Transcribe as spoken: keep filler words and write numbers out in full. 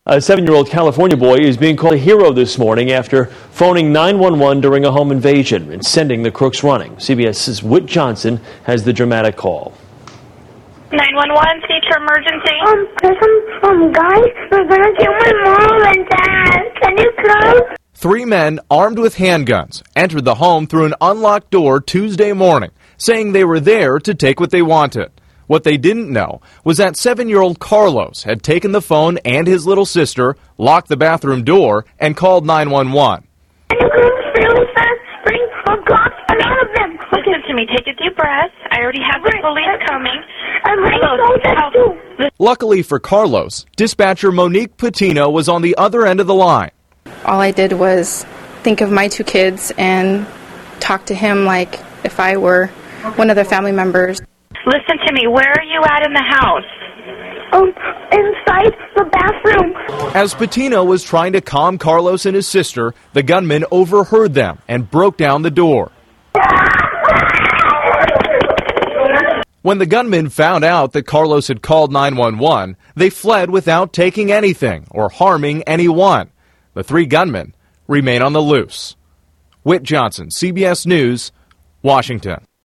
A seven-year-old California boy is being called a hero this morning after phoning nine one one during a home invasion and sending the crooks running. CBS's Whit Johnson has the dramatic call. nine one one, state your emergency. Um, there's some, um, guys, they're gonna kill my mom and dad. Can you come? Three men armed with handguns entered the home through an unlocked door Tuesday morning, saying they were there to take what they wanted. What they didn't know was that seven-year-old Carlos had taken the phone and his little sister, locked the bathroom door, and called nine one one. Can you come really fast? Bring a cops, a lot of them. Listen to me. Take a deep breath. I already have the police coming. I'm ready to too. Luckily for Carlos, dispatcher Monique Patino was on the other end of the line. All I did was think of my two kids and talk to him like if I were one of their family members. Listen to me. Where are you at in the house? Um, inside the bathroom. As Patino was trying to calm Carlos and his sister, the gunman overheard them and broke down the door. When the gunmen found out that Carlos had called nine one one, they fled without taking anything or harming anyone. The three gunmen remain on the loose. Whit Johnson, C B S News, Washington.